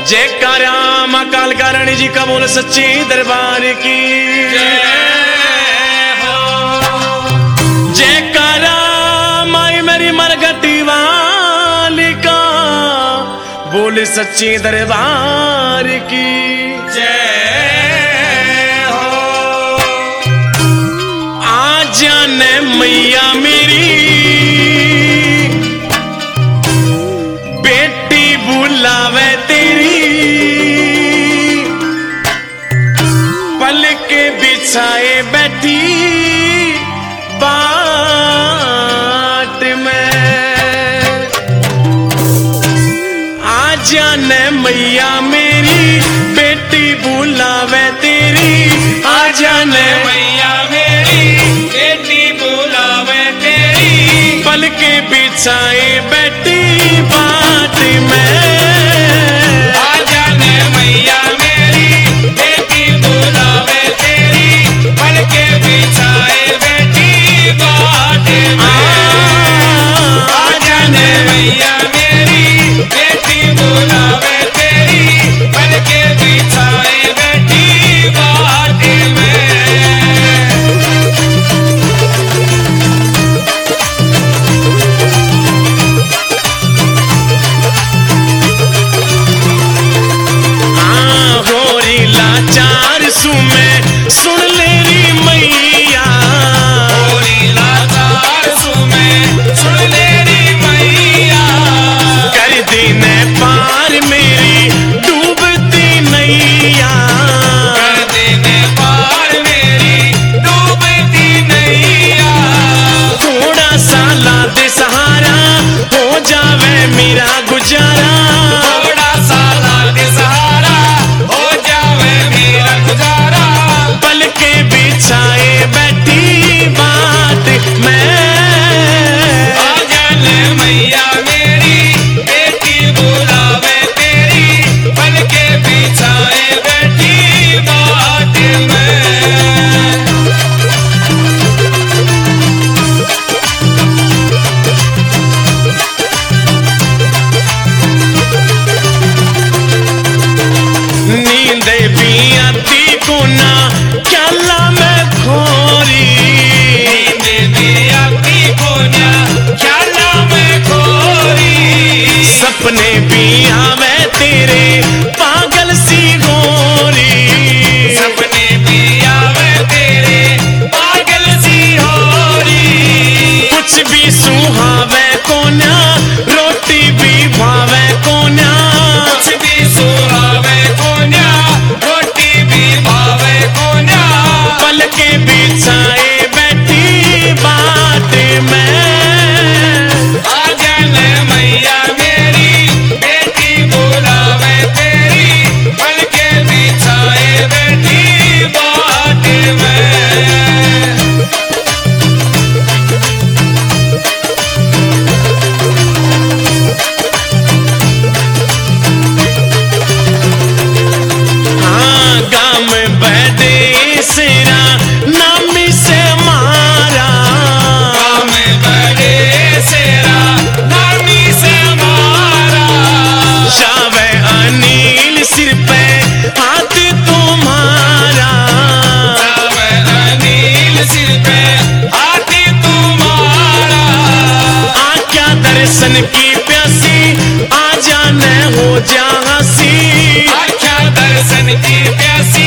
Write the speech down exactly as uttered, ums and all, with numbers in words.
जयकारा मां कालका रानी जी का बोल सच्चे दरबार की जय हो। जयकारा माई मेरी मरघटी वाली का बोल सच्चे दरबार की जय हो। आ जाने मैया मेरी बेटी बुलावे तेरी पल के बिछाए बैठी बाट में। आ जाने मैया मेरी बेटी बुलावे तेरी आ जाने मैया मेरी बेटी बुलावे तेरी पल के बिछाए बैठी बाट में। आ जाने मैया मेरी बेटी बुलावे तेरी पल के बिछाए बैठी बाट में। आ जाने मैया मेरी बेटी बुलावे तेरी पल के बिछाए बैठी बाट में। सुन लेरी मैया होरी लाचार सुमे सुन लेरी मैया कर देने पार मेरी डूबती नैया कर देने पार मेरी डूबती नैया। थोड़ा सा ला दे सहारा हो जावे मेरा गुजारा थोड़ा सा ला दे सहारा हो जावे मेरा गुजारा पल के बिछाए बैठी बात में। आ जाने मैया मेरी बेटी बुलावे तेरी पल के बिछाए बैठी बाट में। नींद भी आती को ना ख्याला में खोरी नींद भी आती को ना ख्याला में खोरी सपने भी आवे तेरे पागल सी गोरी सपने भी आवे तेरे पागल सी होरी। कुछ भी सुहावे कोना रोटी भी भावे कोना कुछ भी सुहावे कोन्या रोटी भी भावे कोन्या पल के बिछाए बैठी बात में। आ जाने मैया मेरी बेटी बुलावे तेरी पल के बिछाए बैठी बाट में। हाँ गाम बैठे सेरा नामी से मारा काम बड़े सेरा नामी से मारा जावे अनिल सिर पे हाथ तुम्हारा जावे अनिल सिर पे हाथ तुम्हारा। आज्ञा दर्शन की प्यासी आ जाने हो जा हंसी आख्या दर्शन की प्यासी